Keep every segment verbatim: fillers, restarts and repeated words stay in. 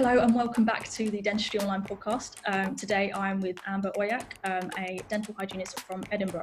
Hello and welcome back to the Dentistry Online podcast. Um, today I'm with Amber Oyak, um, a dental hygienist from Edinburgh.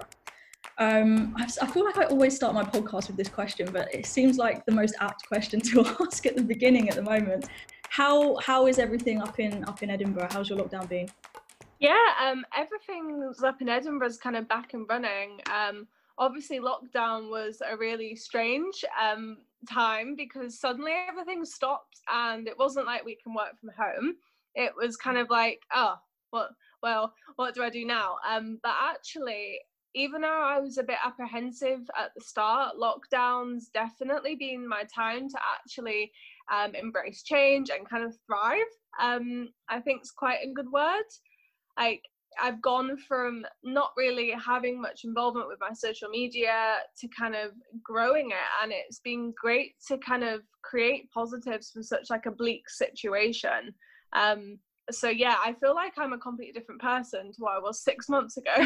Um, I, I feel like I always start my podcast with this question, but it seems like the most apt question to ask at the beginning at the moment. How how is everything up in up in Edinburgh? How's your lockdown been? Yeah, um, everything's up in Edinburgh's kind of back and running. Um, obviously, lockdown was a really strange um, time because suddenly everything stopped and it wasn't like we can work from home. It was kind of like, oh, what? Well, what do I do now? Um, but actually, even though I was a bit apprehensive at the start, lockdown's definitely been my time to actually um, embrace change and kind of thrive. Um, I think it's quite a good word. Like, I've gone from not really having much involvement with my social media to kind of growing it, and it's been great to kind of create positives from such like a bleak situation. Um, so yeah, I feel like I'm a completely different person to what I was six months ago.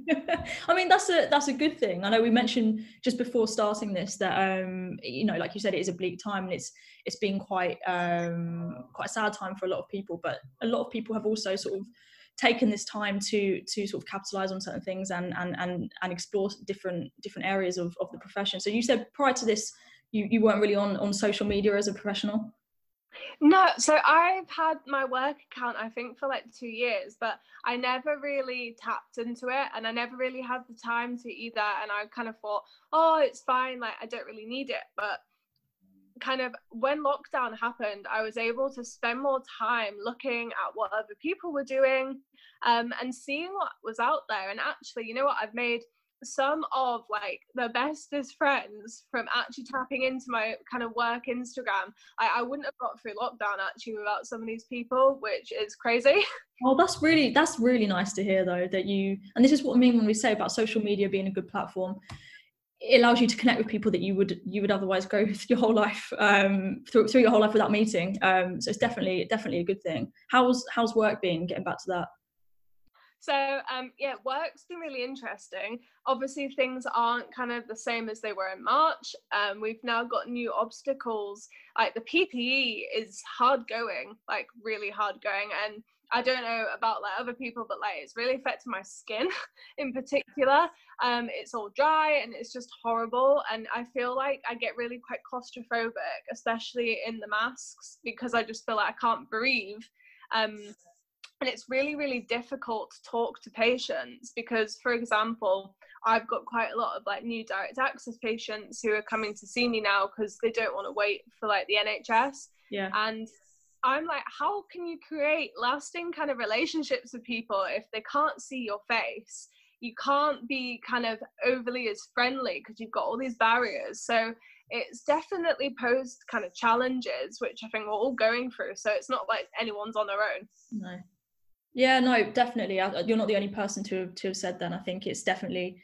I mean, that's a that's a good thing. I know we mentioned just before starting this that um, you know, like you said, it is a bleak time and it's it's been quite um, quite a sad time for a lot of people. But a lot of people have also sort of taken this time to to sort of capitalize on certain things and and and, and explore different different areas of, of the profession. So you said prior to this you, you weren't really on, on social media as a professional? No, so I've had my work account, I think, for like two years, but I never really tapped into it and I never really had the time to either. And I kind of thought, oh, it's fine, like I don't really need it. But kind of when lockdown happened, I was able to spend more time looking at what other people were doing um, and seeing what was out there. And actually, you know what, I've made some of like the bestest friends from actually tapping into my kind of work Instagram. I, I wouldn't have got through lockdown actually without some of these people, which is crazy. Oh, that's really that's really nice to hear though, that you, and this is what I mean when we say about social media being a good platform. It allows you to connect with people that you would you would otherwise go through your whole life um, through through your whole life without meeting. Um, so it's definitely definitely a good thing. How's how's work been? Getting back to that. So um, yeah, work's been really interesting. Obviously, things aren't kind of the same as they were in March. Um, we've now got new obstacles. Like the P P E is hard going, like really hard going. And I don't know about like other people, but like it's really affected my skin in particular. Um, it's all dry and it's just horrible. And I feel like I get really quite claustrophobic, especially in the masks, because I just feel like I can't breathe. Um, And it's really, really difficult to talk to patients because, for example, I've got quite a lot of like new direct access patients who are coming to see me now because they don't want to wait for like the N H S. Yeah. And I'm like, how can you create lasting kind of relationships with people if they can't see your face? You can't be kind of overly as friendly because you've got all these barriers. So it's definitely posed kind of challenges, which I think we're all going through. So it's not like anyone's on their own. No. Yeah, no, definitely. You're not the only person to have, to have said that. I think it's definitely,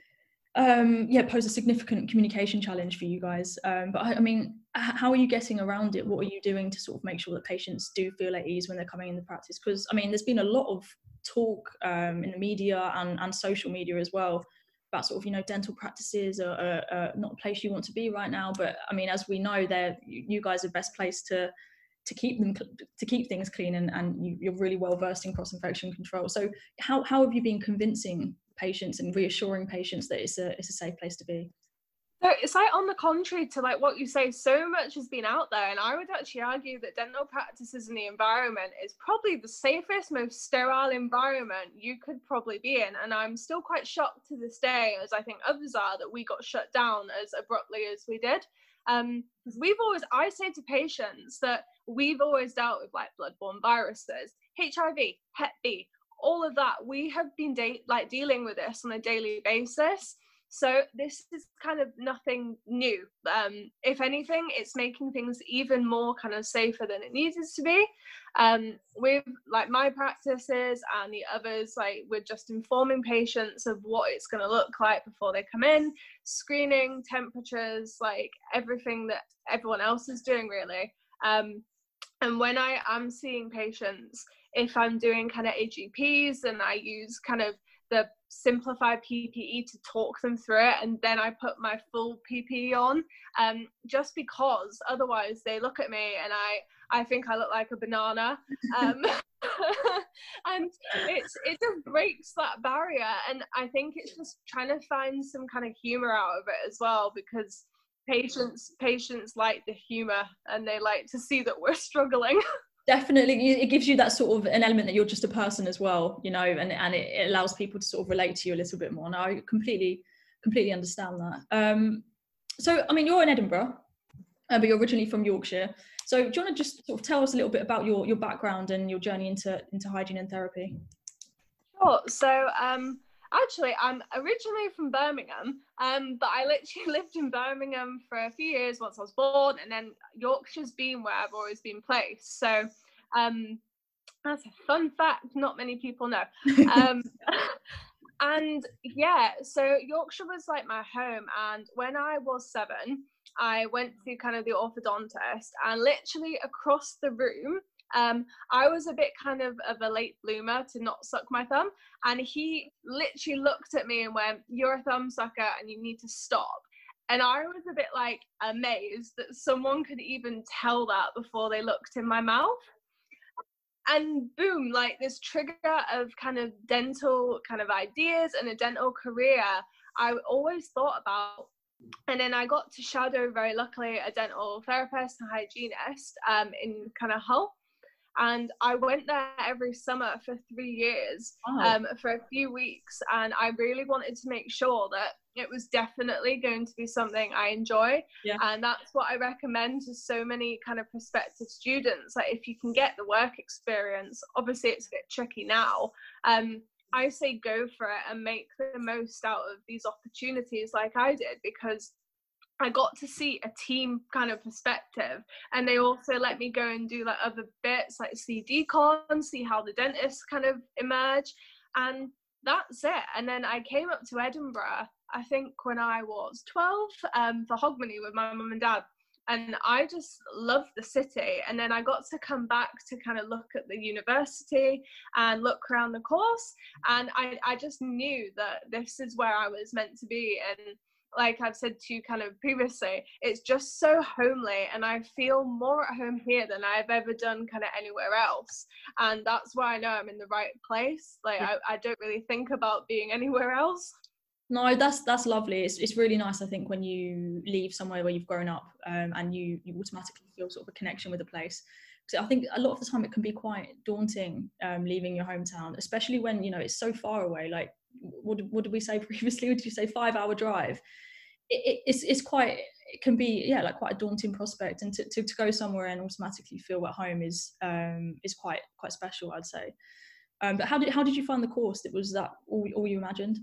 um, yeah, posed a significant communication challenge for you guys. Um, but I, I mean, how are you getting around it? What are you doing to sort of make sure that patients do feel at ease when they're coming in the practice? Because I mean, there's been a lot of talk um, in the media and, and social media as well about sort of, you know, dental practices are, are, are not a place you want to be right now. But I mean, as we know, they're you guys are best placed to to keep them to keep things clean, and, and you, you're really well versed in cross-infection control. So how, how have you been convincing patients and reassuring patients that it's a it's a safe place to be? So it's like on the contrary to like what you say, so much has been out there, and I would actually argue that dental practices in the environment is probably the safest, most sterile environment you could probably be in. And I'm still quite shocked to this day, as I think others are, that we got shut down as abruptly as we did. Um, because we've always, I say to patients that we've always dealt with like bloodborne viruses, H I V, Hep B, all of that. We have been de- like dealing with this on a daily basis. So this is kind of nothing new. Um, if anything, it's making things even more kind of safer than it needed to be. Um, with like my practices and the others, like we're just informing patients of what it's going to look like before they come in, screening, temperatures, like everything that everyone else is doing really. Um, and when I am seeing patients, if I'm doing kind of A G Ps and I use kind of the simplified P P E to talk them through it, and then I put my full P P E on, um, just because otherwise they look at me and I I think I look like a banana, um, and it's it just breaks that barrier, and I think it's just trying to find some kind of humor out of it as well, because patients patients like the humor and they like to see that we're struggling. Definitely, it gives you that sort of an element that you're just a person as well, you know, and, and it, it allows people to sort of relate to you a little bit more. Now, I completely, completely understand that. Um, so, I mean, you're in Edinburgh, uh, but you're originally from Yorkshire. So do you want to just sort of tell us a little bit about your, your background and your journey into, into hygiene and therapy? Sure. So, um, actually, I'm originally from Birmingham, um, but I literally lived in Birmingham for a few years once I was born, and then Yorkshire's been where I've always been placed. So um, that's a fun fact not many people know. Um, and yeah, so Yorkshire was like my home, and when I was seven, I went to kind of the orthodontist, and literally across the room, Um, I was a bit kind of, of a late bloomer to not suck my thumb, and he literally looked at me and went, "You're a thumb sucker and you need to stop." And I was a bit like amazed that someone could even tell that before they looked in my mouth. And boom, like this trigger of kind of dental kind of ideas and a dental career I always thought about. And then I got to shadow, very luckily, a dental therapist and hygienist um, in kind of Hull. And I went there every summer for three years, Wow. um, for a few weeks. And I really wanted to make sure that it was definitely going to be something I enjoy. Yeah. And that's what I recommend to so many kind of prospective students. Like, if you can get the work experience, obviously it's a bit tricky now. Um, I say go for it and make the most out of these opportunities like I did, because I got to see a team kind of perspective, and they also let me go and do like other bits, like see decon, see how the dentists kind of emerge, and that's it. And then I came up to Edinburgh, I think when I was twelve, um, for Hogmanay with my mum and dad, and I just loved the city. And then I got to come back to kind of look at the university and look around the course, and I, I just knew that this is where I was meant to be. And like I've said to you kind of previously, it's just so homely, and I feel more at home here than I've ever done kind of anywhere else. And that's why I know I'm in the right place. Like, Yeah. I, I don't really think about being anywhere else. No, that's that's lovely. It's it's really nice, I think, when you leave somewhere where you've grown up, um, and you you automatically feel sort of a connection with a place. Because I think a lot of the time it can be quite daunting, um, leaving your hometown, especially when, you know, it's so far away. Like, what what did we say previously? Did you say five hour drive? It, it, it's it's quite it can be yeah like quite a daunting prospect, and to, to, to go somewhere and automatically feel at home is um is quite quite special, I'd say. Um, but how did how did you find the course? It was that all all you imagined?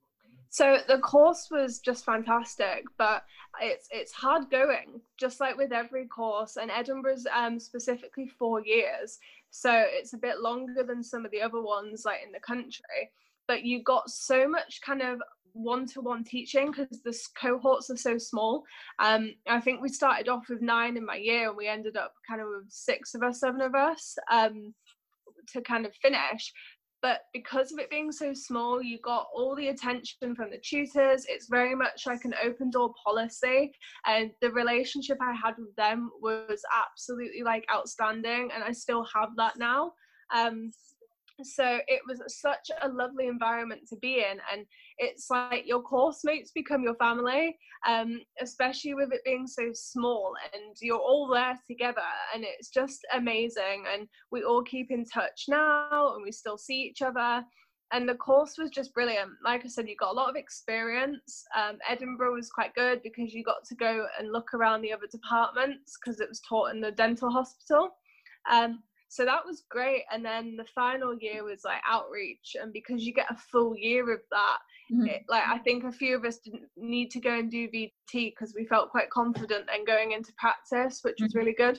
So the course was just fantastic, but it's it's hard going, just like with every course. And Edinburgh's um, specifically four years, so it's a bit longer than some of the other ones like in the country. But you got so much kind of one-to-one teaching because the cohorts are so small. Um, I think we started off with nine in my year, and we ended up kind of with six of us, seven of us, um, to kind of finish. But because of it being so small, you got all the attention from the tutors. It's very much like an open door policy. And the relationship I had with them was absolutely like outstanding. And I still have that now. Um, so it was such a lovely environment to be in. And it's like your course mates become your family, um, especially with it being so small, and you're all there together, and it's just amazing. And we all keep in touch now, and we still see each other. And the course was just brilliant. Like I said, you got a lot of experience. Um, Edinburgh was quite good because you got to go and look around the other departments because it was taught in the dental hospital. Um, So that was great. And then the final year was like outreach. And because you get a full year of that, mm-hmm. it, like I think a few of us didn't need to go and do V T because we felt quite confident and going into practice, which was really good.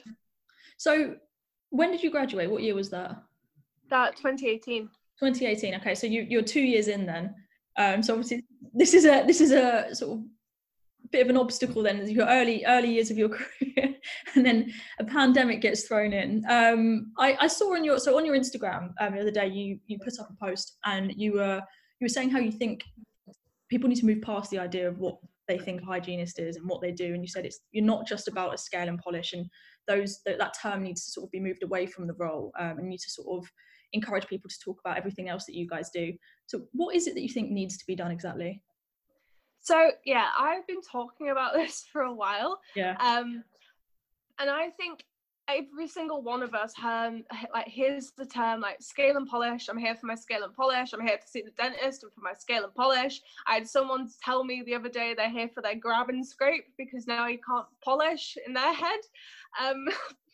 So when did you graduate? What year was that? That twenty eighteen. twenty eighteen. Okay, so you, you're two years in then. Um, so obviously this is a this is a sort of bit of an obstacle then, as your early early years of your career, and then a pandemic gets thrown in. Um, I, I saw on your so on your Instagram um, the other day you you put up a post, and you were you were saying how you think people need to move past the idea of what they think a hygienist is and what they do. And you said it's you're not just about a scale and polish, and those that, that term needs to sort of be moved away from the role, um, and you need to sort of encourage people to talk about everything else that you guys do. So what is it that you think needs to be done exactly? So yeah, I've been talking about this for a while. Yeah. Um, and I think every single one of us um like here's the term like scale and polish. I'm here for my scale and polish. I'm here to see the dentist and for my scale and polish. I had someone tell me the other day they're here for their grab and scrape because now you can't polish in their head. Um,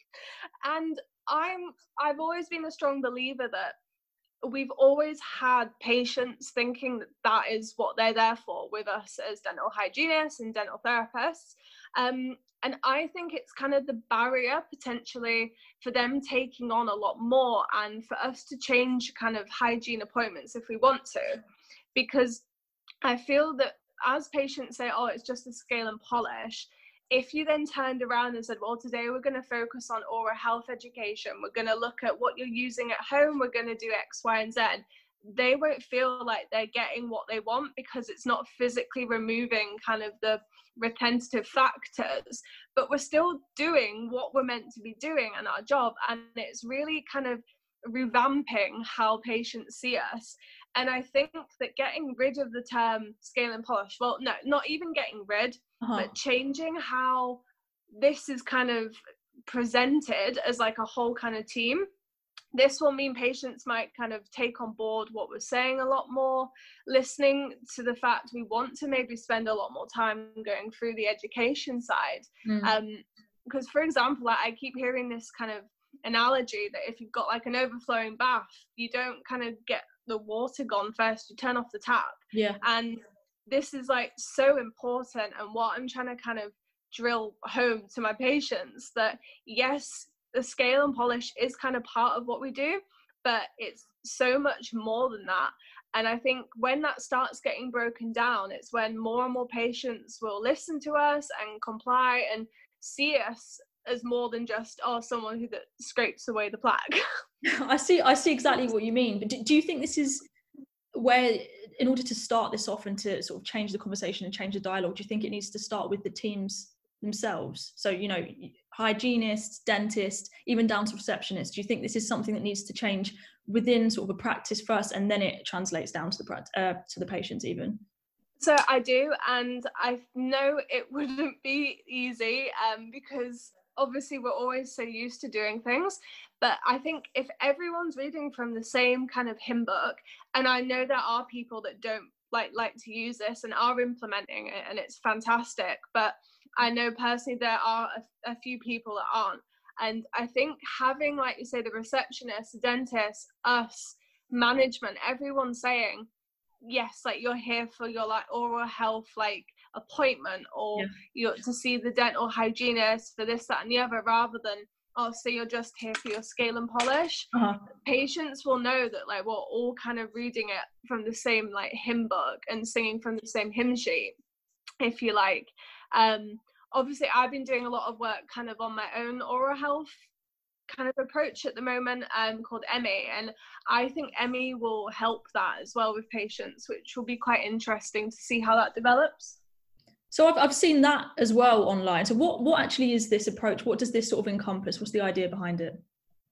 and I'm I've always been a strong believer that we've always had patients thinking that that is what they're there for with us as dental hygienists and dental therapists. Um, and I think it's kind of the barrier potentially for them taking on a lot more and for us to change kind of hygiene appointments if we want to. Because I feel that as patients say, oh, it's just a scale and polish, if you then turned around and said, well, today we're going to focus on oral health education, we're going to look at what you're using at home, we're going to do X, Y, and Z, they won't feel like they're getting what they want because it's not physically removing kind of the retentive factors, but we're still doing what we're meant to be doing in our job. And it's really kind of revamping how patients see us. And I think that getting rid of the term scale and polish, well, no, not even getting rid, uh-huh. but changing how this is kind of presented as like a whole kind of team. This will mean patients might kind of take on board what we're saying a lot more, listening to the fact we want to maybe spend a lot more time going through the education side. Mm. Um, because, for example, like I keep hearing this kind of analogy that if you've got like an overflowing bath, you don't kind of get the water gone first, you turn off the tap. Yeah. And this is like so important, and what I'm trying to kind of drill home to my patients that yes, the scale and polish is kind of part of what we do, but it's so much more than that. And I think when that starts getting broken down, it's when more and more patients will listen to us and comply and see us as more than just, oh, someone who that scrapes away the plaque. I see I see exactly what you mean. But do, do you think this is where, in order to start this off and to sort of change the conversation and change the dialogue, do you think it needs to start with the teams themselves? So, you know, hygienists, dentists, even down to receptionists. Do you think this is something that needs to change within sort of a practice first, and then it translates down to the uh, to the patients even? So I do, and I know it wouldn't be easy um, because obviously we're always so used to doing things. But I think if everyone's reading from the same kind of hymn book, and I know there are people that don't like like to use this and are implementing it, and it's fantastic, but I know personally there are a, a few people that aren't. And I think having, like you say, the receptionist, the dentist, us, management, everyone saying, yes, like you're here for your like oral health like appointment, or yeah. you're to see the dental hygienist for this, that, and the other, rather than, oh, so you're just here for your scale and polish. Uh-huh. Patients will know that like we're all kind of reading it from the same like hymn book and singing from the same hymn sheet, if you like. Um, obviously, I've been doing a lot of work kind of on my own oral health kind of approach at the moment, um, called Emmy, and I think Emmy will help that as well with patients, which will be quite interesting to see how that develops. So I've I've seen that as well online. So what what actually is this approach? What does this sort of encompass? What's the idea behind it?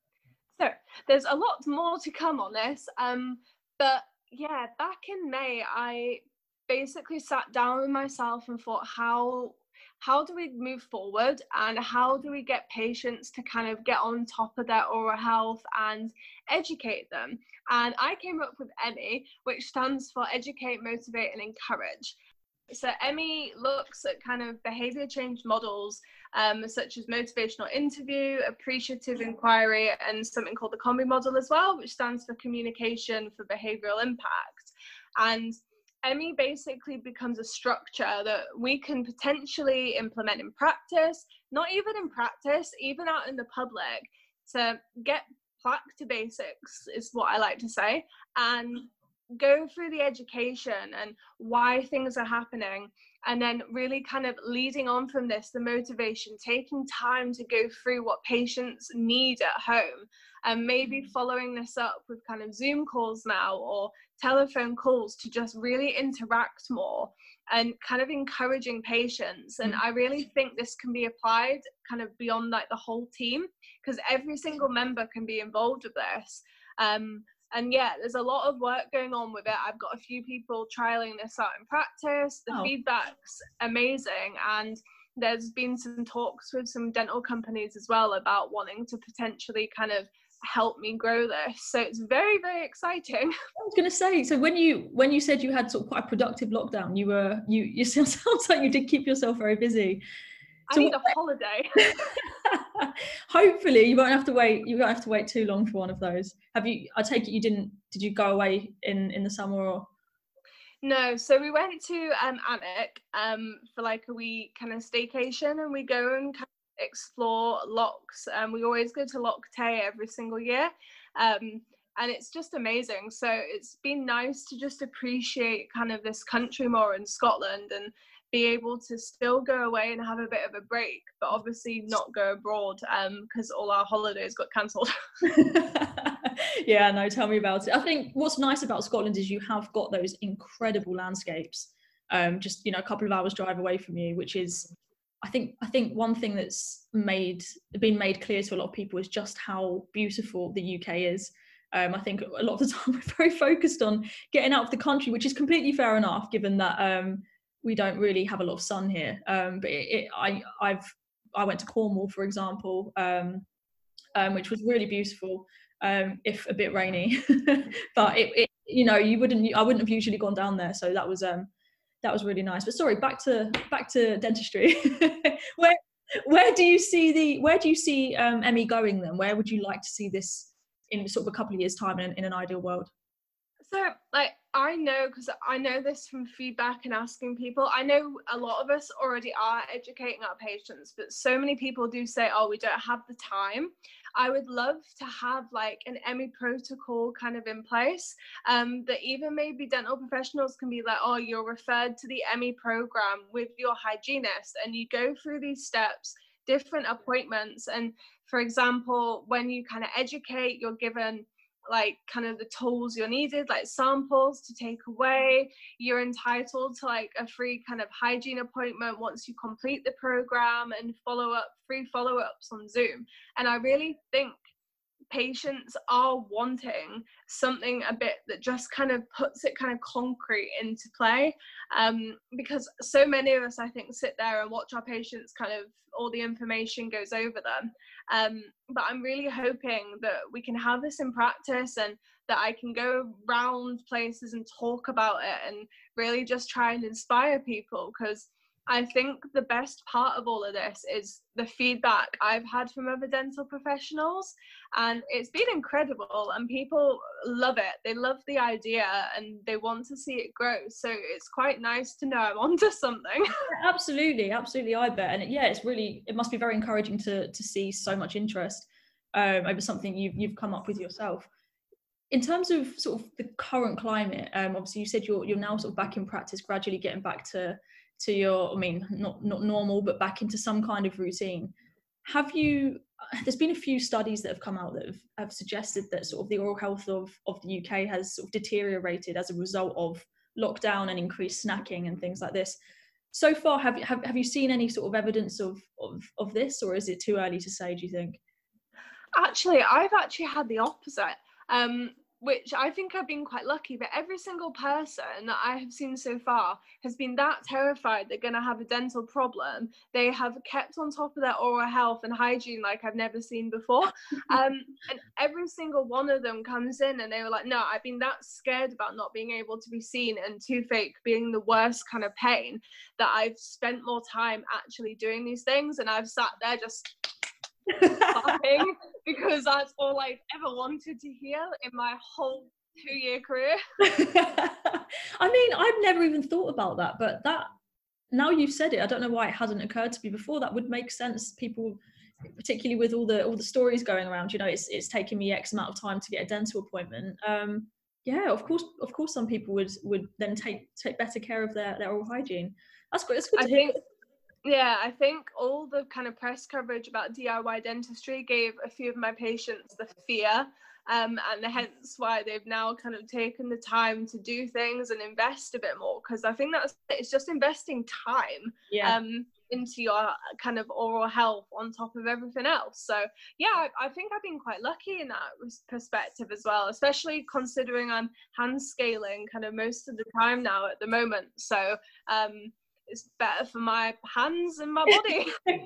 So there's a lot more to come on this, um, but yeah, back in May, I basically sat down with myself and thought, how how do we move forward, and how do we get patients to kind of get on top of their oral health and educate them? And I came up with Emmy, which stands for Educate, Motivate, and Encourage. So Emmy looks at kind of behavior change models, um, such as motivational interview, appreciative inquiry, and something called the Combi model as well, which stands for communication for behavioral impact. And Emmy basically becomes a structure that we can potentially implement in practice, not even in practice, even out in the public, to get plaque to basics is what I like to say. And go through the education and why things are happening, and then really kind of leading on from this, the motivation, taking time to go through what patients need at home, and maybe following this up with kind of Zoom calls now or telephone calls to just really interact more and kind of encouraging patients. And I really think this can be applied kind of beyond like the whole team, because every single member can be involved with this. Um, And yeah, there's a lot of work going on with it. I've got a few people trialing this out in practice. The Oh. feedback's amazing. And there's been some talks with some dental companies as well about wanting to potentially kind of help me grow this. So it's very, very exciting. I was going to say, so when you when you said you had sort of quite a productive lockdown, you were you you sounds like you did keep yourself very busy. I need a holiday. Hopefully you won't have to wait you won't have to wait too long for one of those. Have you, I take it you didn't, did you go away in in the summer or? No, so we went to um Alnwick um for like a week kind of staycation, and we go and kind of explore locks, and we always go to Loch Tay every single year, um and it's just amazing. So it's been nice to just appreciate kind of this country more in Scotland, and be able to still go away and have a bit of a break, but obviously not go abroad um because all our holidays got cancelled. Yeah, no, tell me about it. I think what's nice about Scotland is you have got those incredible landscapes, um just, you know, a couple of hours drive away from you, which is, I think I think one thing that's made been made clear to a lot of people is just how beautiful the U K is. Um, I think a lot of the time we're very focused on getting out of the country, which is completely fair enough, given that um, we don't really have a lot of sun here. Um, but it, it, I, I've, I went to Cornwall, for example, um, um, which was really beautiful, um, if a bit rainy. But it, it, you know, you wouldn't, I wouldn't have usually gone down there, so that was um, that was really nice. But sorry, back to back to dentistry. where where do you see the where do you see um, Emmy going then? Where would you like to see this in sort of a couple of years' time in, in an ideal world? So, like, I know, because I know this from feedback and asking people, I know a lot of us already are educating our patients, but so many people do say, oh, we don't have the time. I would love to have like an Emmy protocol kind of in place, um, that even maybe dental professionals can be like, oh, you're referred to the Emmy program with your hygienist, and you go through these steps, different appointments. And for example, when you kind of educate, you're given like kind of the tools you're needed, like samples to take away. You're entitled to like a free kind of hygiene appointment once you complete the program, and follow up, free follow-ups on Zoom. And I really think patients are wanting something a bit that just kind of puts it kind of concrete into play, um, because so many of us, I think, sit there and watch our patients, kind of all the information goes over them, um, but I'm really hoping that we can have this in practice, and that I can go around places and talk about it, and really just try and inspire people, because I think the best part of all of this is the feedback I've had from other dental professionals, and it's been incredible, and people love it. They love the idea and they want to see it grow. So it's quite nice to know I'm onto something. Absolutely, absolutely, I bet. And yeah, it's really, it must be very encouraging to to see so much interest um, over something you've, you've come up with yourself. In terms of sort of the current climate, um, obviously you said you're you're now sort of back in practice, gradually getting back to to your, I mean, not not normal, but back into some kind of routine. Have you, there's been a few studies that have come out that have, have suggested that sort of the oral health of, of the U K has sort of deteriorated as a result of lockdown and increased snacking and things like this. So far, have, have, have you seen any sort of evidence of, of, of this, or is it too early to say, do you think? Actually, I've actually had the opposite. Um, which I think I've been quite lucky, but every single person that I have seen so far has been that terrified they're going to have a dental problem. They have kept on top of their oral health and hygiene like I've never seen before. Um, and every single one of them comes in and they were like, no, I've been that scared about not being able to be seen and toothache being the worst kind of pain, that I've spent more time actually doing these things, and I've sat there just laughing, because that's all I've ever wanted to hear in my whole two-year career. I mean, I've never even thought about that, but that, now you've said it, I don't know why it hasn't occurred to me before. That would make sense. People, particularly with all the all the stories going around, you know, it's it's taking me X amount of time to get a dental appointment. Um, Yeah, of course, of course, some people would would then take take better care of their their oral hygiene. That's good. It's good I to hear. think, yeah, I think all the kind of press coverage about D I Y dentistry gave a few of my patients the fear, um, and hence why they've now kind of taken the time to do things and invest a bit more. Because I think that's it's just investing time. Yeah. Um, into your kind of oral health on top of everything else. So yeah, I, I think I've been quite lucky in that perspective as well, especially considering I'm hand scaling kind of most of the time now at the moment. So um, it's better for my hands and my body.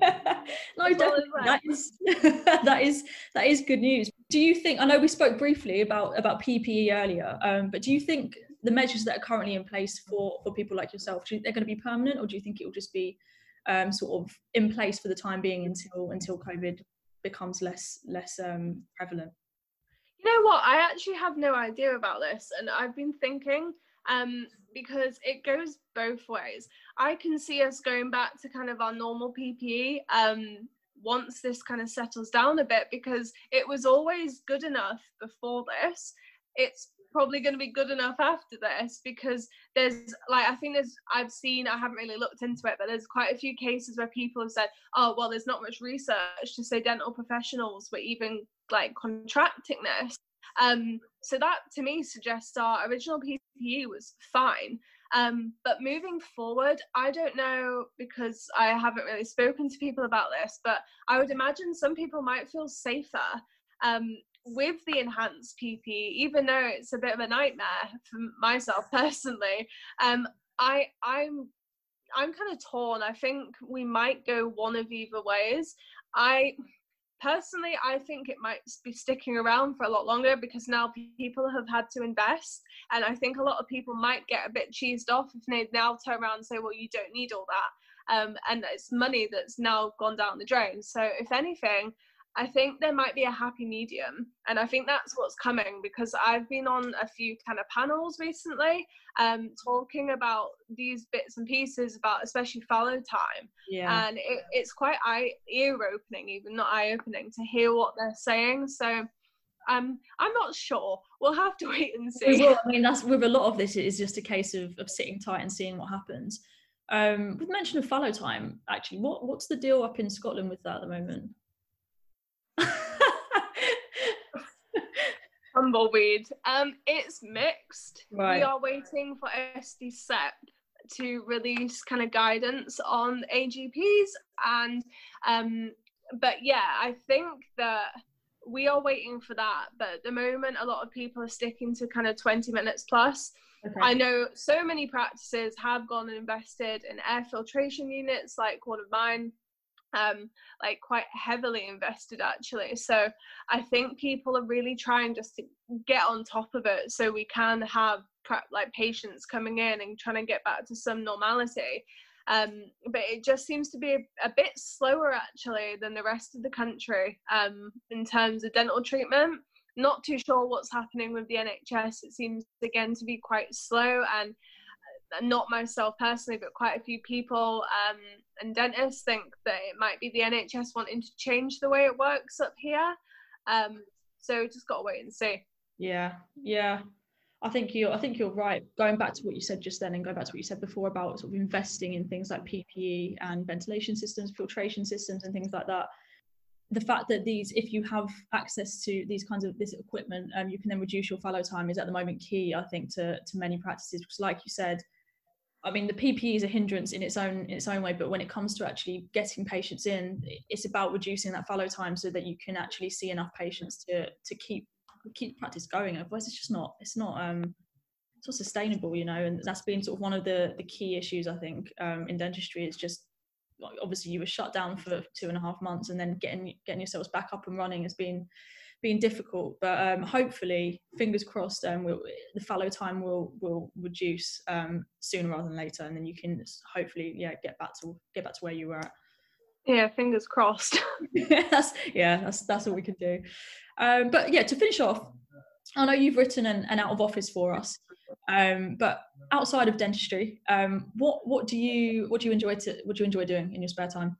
No, definitely. Well. That is that is that is good news. Do you think? I know we spoke briefly about about P P E earlier, um, but do you think the measures that are currently in place for for people like yourself, do you, they're going to be permanent, or do you think it will just be um, sort of in place for the time being until until COVID becomes less less um, prevalent? You know what? I actually have no idea about this, and I've been thinking. Um, because it goes both ways. I can see us going back to kind of our normal P P E um, once this kind of settles down a bit, because it was always good enough before this. It's probably going to be good enough after this, because there's like, I think there's, I've seen, I haven't really looked into it, but there's quite a few cases where people have said, oh, well, there's not much research to say dental professionals were even like contracting this. Um, so that to me suggests our original P P E was fine. Um, but moving forward, I don't know, because I haven't really spoken to people about this, but I would imagine some people might feel safer um, with the enhanced P P E, even though it's a bit of a nightmare for myself personally. Um, I, I'm, I'm kind of torn. I think we might go one of either ways. I... Personally, I think it might be sticking around for a lot longer, because now people have had to invest, and I think a lot of people might get a bit cheesed off if they now turn around and say, well, you don't need all that, um, and it's money that's now gone down the drain. So if anything, I think there might be a happy medium, and I think that's what's coming, because I've been on a few kind of panels recently um, talking about these bits and pieces about especially fallow time. Yeah. And it, it's quite eye, ear-opening, even not eye-opening, to hear what they're saying. So um, I'm not sure. We'll have to wait and see. Well, I mean, that's with a lot of this, it is just a case of, of sitting tight and seeing what happens. Um, with mention of fallow time, actually, what, what's the deal up in Scotland with that at the moment? Tumbleweed. Um, it's mixed. Right. We are waiting for S D C E P to release kind of guidance on A G Ps, and um, but yeah, I think that we are waiting for that. But at the moment, a lot of people are sticking to kind of twenty minutes plus. Okay. I know so many practices have gone and invested in air filtration units, like one of mine. Um, like quite heavily invested actually. So I think people are really trying just to get on top of it, so we can have like patients coming in and trying to get back to some normality. Um, but it just seems to be a, a bit slower actually than the rest of the country um, in terms of dental treatment. Not too sure what's happening with the N H S. It seems again to be quite slow, and not myself personally, but quite a few people um, and dentists think that it might be the N H S wanting to change the way it works up here. Um, so just got to wait and see. Yeah, yeah. I think you're. I think you're right. Going back to what you said just then, and going back to what you said before about sort of investing in things like P P E and ventilation systems, filtration systems, and things like that. The fact that these, if you have access to these kinds of this equipment, um, you can then reduce your fallow time is at the moment key, I think, to to many practices. Because, like you said, I mean, the P P E is a hindrance in its own in its own way, but when it comes to actually getting patients in, it's about reducing that fallow time so that you can actually see enough patients to to keep keep practice going. Otherwise, it's just not it's not um it's not sustainable, you know. And that's been sort of one of the the key issues, I think, um, in dentistry. Is just obviously you were shut down for two and a half months, and then getting getting yourselves back up and running has been been difficult, but um, hopefully, fingers crossed, um, we'll, the fallow time will will reduce um, sooner rather than later, and then you can hopefully, yeah, get back to get back to where you were at. Yeah, fingers crossed. that's, yeah, that's that's all we can do. Um, but yeah, to finish off, I know you've written an, an out of office for us, um, but outside of dentistry, um, what what do you what do you enjoy to what do you enjoy doing in your spare time?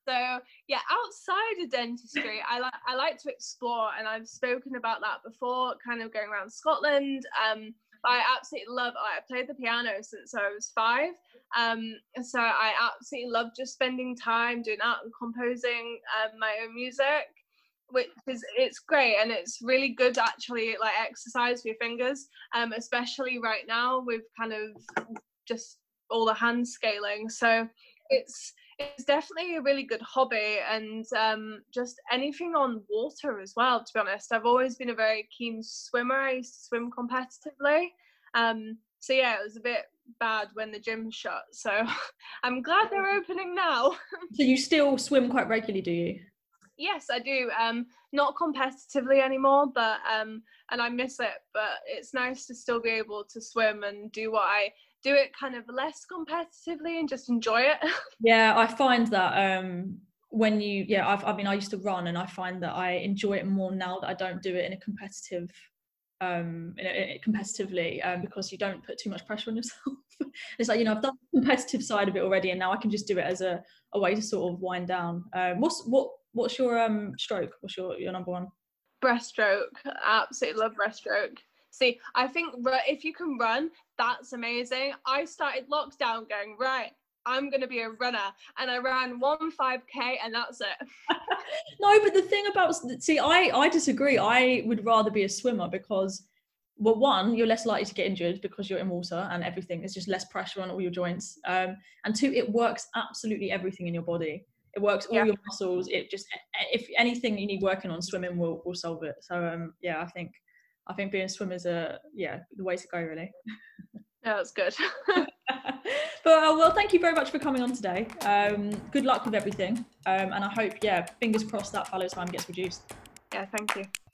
So yeah, outside of dentistry, I like I like to explore, and I've spoken about that before, kind of going around Scotland. Um, I absolutely love. I played the piano since I was five, um, so I absolutely love just spending time doing that and composing um, my own music, which is it's great, and it's really good actually, like exercise for your fingers, um, especially right now with kind of just all the hand scaling. So it's it's definitely a really good hobby, and um, just anything on water as well, to be honest. I've always been a very keen swimmer. I used to swim competitively. Um, so yeah, it was a bit bad when the gym shut. So I'm glad they're opening now. So you still swim quite regularly, do you? Yes, I do. Um, not competitively anymore, but um, and I miss it. But it's nice to still be able to swim and do what I do it kind of less competitively and just enjoy it. Yeah, I find that um, when you, yeah, I've, I mean, I used to run, and I find that I enjoy it more now that I don't do it in a competitive, um, in a, in a competitively, um, because you don't put too much pressure on yourself. It's like, you know, I've done the competitive side of it already, and now I can just do it as a, a way to sort of wind down. Um, what's what what's your um stroke? What's your your number one? Breaststroke. I absolutely love breaststroke. See, I think if you can run, that's amazing. I started lockdown going, right, I'm going to be a runner. And I ran one five K and that's it. No, but the thing about, see, I, I disagree. I would rather be a swimmer because, well, one, you're less likely to get injured because you're in water and everything. There's just less pressure on all your joints. Um, and two, it works absolutely everything in your body. It works all yeah. your muscles. It just, if anything you need working on, swimming will, will solve it. So um, yeah, I think I think being a swimmer is a yeah the way to go, really. Yeah, that's good. But uh, well, thank you very much for coming on today. Um, good luck with everything, um, and I hope, yeah, fingers crossed that fallow time gets reduced. Yeah, thank you.